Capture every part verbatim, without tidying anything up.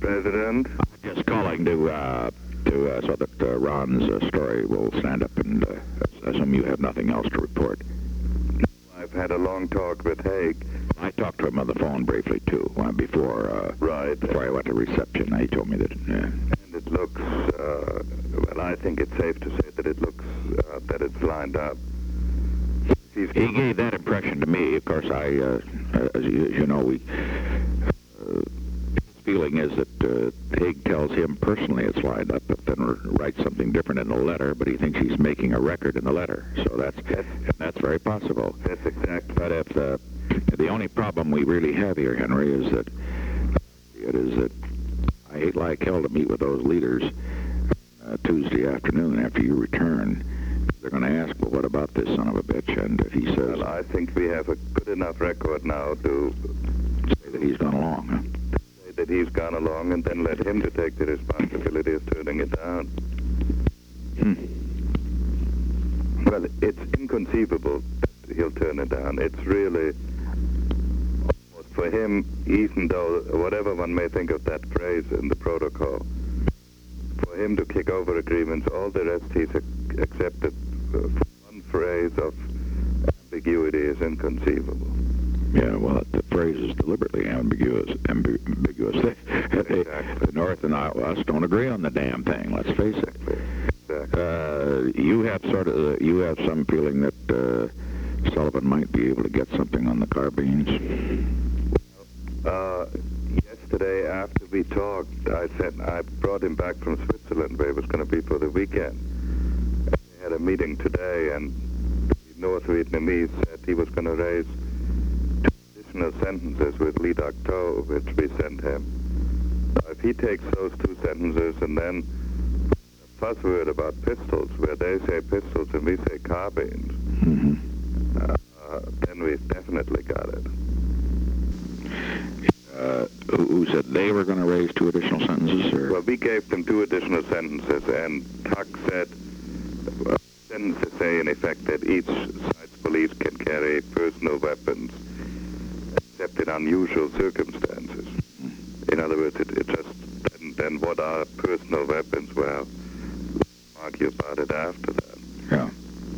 President. Just calling to, uh, to uh, so that uh, Ron's uh, story will stand up, and uh, assume you have nothing else to report. I've had a long talk with Haig. I talked to him on the phone briefly, too, uh, before, uh, right. before I went to reception. He told me that... Uh, and it looks, uh, well, I think it's safe to say that it looks, uh, that it's lined up. He's he gave that impression to me. Of course, I, uh, as, you, as you know, we... Uh, feeling is that uh, Haig tells him personally it's lined up, but then writes something different in the letter, but he thinks he's making a record in the letter. So that's that's, that's very possible. That's exact. But if the, the only problem we really have here, Henry, is that it is that I hate like hell to meet with those leaders uh, Tuesday afternoon after you return. They're going to ask, well, what about this son of a bitch? And if he says... Well, I think we have a good enough record now to say that he's gone along, huh? that he's gone along, and then let him to take the responsibility of turning it down. Hmm. Well, it's inconceivable that he'll turn it down. It's really, almost for him, even though whatever one may think of that phrase in the protocol, for him to kick over agreements, all the rest he's ac- accepted uh, for one phrase of ambiguity is inconceivable. Yeah, well, the phrase is deliberately ambiguous. Ambi- ambiguous. They, Exactly. the North and us don't agree on the damn thing. Let's face it. Exactly. Uh, you have sort of, uh, you have some feeling that uh, Sullivan might be able to get something on the carbines. Uh, yesterday, after we talked, I said I brought him back from Switzerland, where he was going to be for the weekend. And we had a meeting today, and the North Vietnamese said he was going to raise sentences with Lee Duc Tho, which we sent him. So if he takes those two sentences and then a fuss word about pistols, where they say pistols and we say carbines, Mm-hmm. uh, then we've definitely got it. Uh, who, who said they were going to raise two additional sentences? Or? Well, we gave them two additional sentences, and Tuck said, uh, sentences say in effect that each side's police can carry personal weapons except in unusual circumstances. In other words, it, it just, then, then what are personal weapons? Well, we'll argue about it after that. Yeah.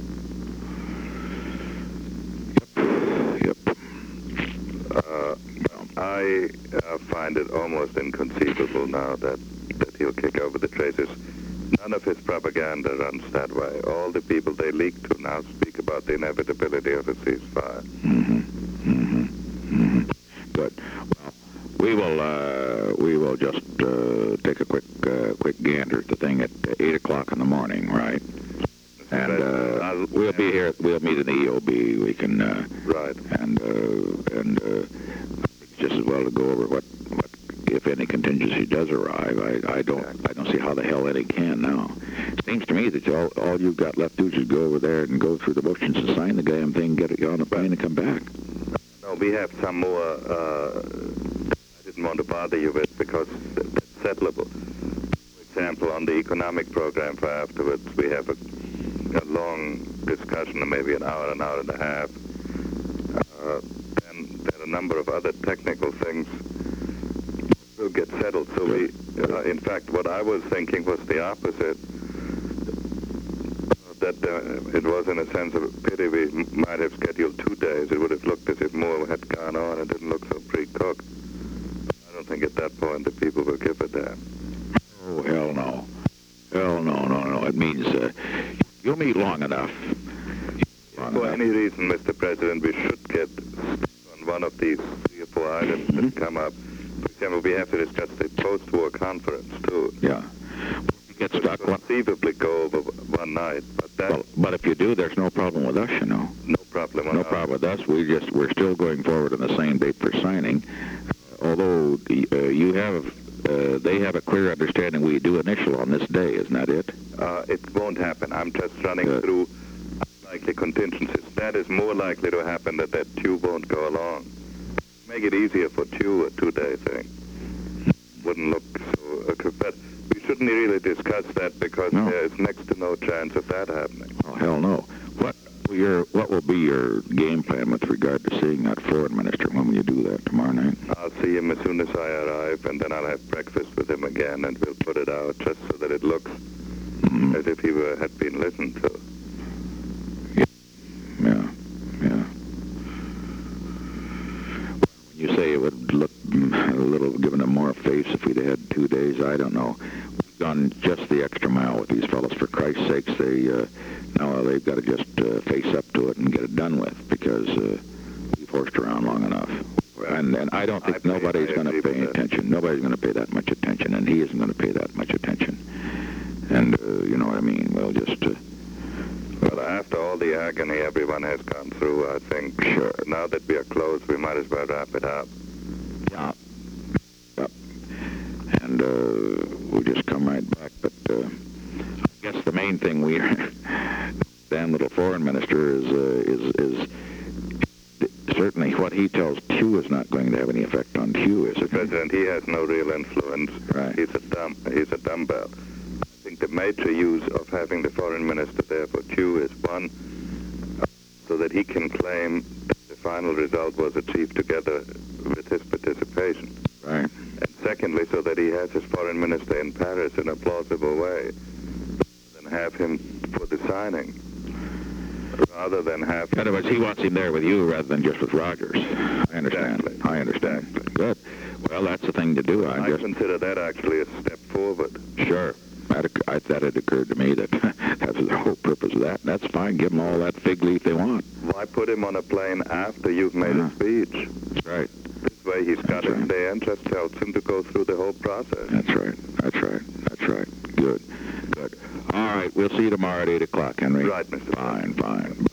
Yep. Yep. Uh, I uh, find it almost inconceivable now that, that he'll kick over the traces. None of his propaganda runs that way. All the people they leak to now speak about the inevitability of a ceasefire. Mm-hmm. Mm-hmm. Mm-hmm. Good. Well, we will uh, we will just uh, take a quick uh, quick gander at the thing at eight o'clock in the morning, right? And uh, we'll be here. We'll meet in the E O B. We can uh, right. And uh, and uh, it's just as well to go over what, what if any contingency does arrive. I, I don't I don't see how the hell any can now. It seems to me that all all you've got left to do is go over there and go through the motions and sign the damn thing, get it on the plane, and come back. No, we have some more, uh, I didn't want to bother you with because that's settleable. For example, on the economic program for afterwards, we have a, a long discussion, maybe an hour, an hour and a half. Uh, and there are a number of other technical things will get settled. So we, uh, in fact, what I was thinking was the opposite. That uh, it was, in a sense, of a pity we might have scheduled two days. It would have looked as if more had gone on. It didn't look so pre-cooked. I don't think at that point the people will give a damn. Oh, hell no. Hell no, no, no. It means uh, you'll meet long enough. Long For enough. any reason, Mister President, we should get on one of these three or four items Mm-hmm. that come up. For example, we have to discuss the post-war conference, too. Yeah. Get stuck. Conceivably go over one night, but that Well, but if you do, there's no problem with us, you know. no problem. No problem with us. We just we're still going forward on the same date for signing. Although uh, you have, uh, they have a clear understanding we do initial on this day, isn't that it? Uh, it won't happen. I'm just running Good. through likely contingencies. That is more likely to happen that that two won't go along. Make it easier for two, a two-day thing. Wouldn't look so... Uh, but we shouldn't really discuss that because No. there is next to no chance of that happening. Oh, hell no. What Your, what will be your game plan with regard to seeing that foreign minister? When will you do that? Tomorrow night? I'll see him as soon as I arrive, and then I'll have breakfast with him again, and we'll put it out just so that it looks Mm-hmm. as if he were, had been listened to. Yeah, yeah, yeah. When you say it would look mm, a little, given him more face if we'd had two days, I don't know. We've gone just the extra mile with these fellows. For Christ's sakes, they uh, now they've got to just uh, face up to it and get it done with, because uh, we've horsed around long enough. And, and I don't think I nobody's I going to agree pay with that. attention. Nobody's going to pay that much attention, and he isn't going to pay that much attention. And uh, you know what I mean? We'll just... Uh, Well, after all the agony everyone has gone through, I think Sure. now that we are close, we might as well wrap it up. Yeah. Yep. And uh, we'll just come right back. But uh, I guess the main thing we, damn little foreign minister, is uh, is is certainly what he tells Q is not going to have any effect on Q, is it? President, he has no real influence. Right. He's a dumb. He's a dumbbell. I think the major use of having the foreign minister there for Q is one, uh, so that he can claim that the final result was achieved together with his participation. Right. And secondly, so that he has his foreign minister in Paris in a plausible way, rather than have him for the signing, rather than have... In other words, he wants him there with you rather than just with Rogers. I understand. Exactly. I understand. Exactly. Good. Well, that's the thing to do. I I just consider that actually a step forward. Sure. That, occur- I, that had occurred to me that that's the whole purpose of that. That's fine. Give them all that fig leaf they want. Why put him on a plane after you've made Yeah. a speech? That's right. This way he's got That's it right. there and just tells him to go through the whole process. That's right. That's right. That's right. Good. Good. All right. We'll see you tomorrow at eight o'clock, Henry. Right, Mister Fine, fine.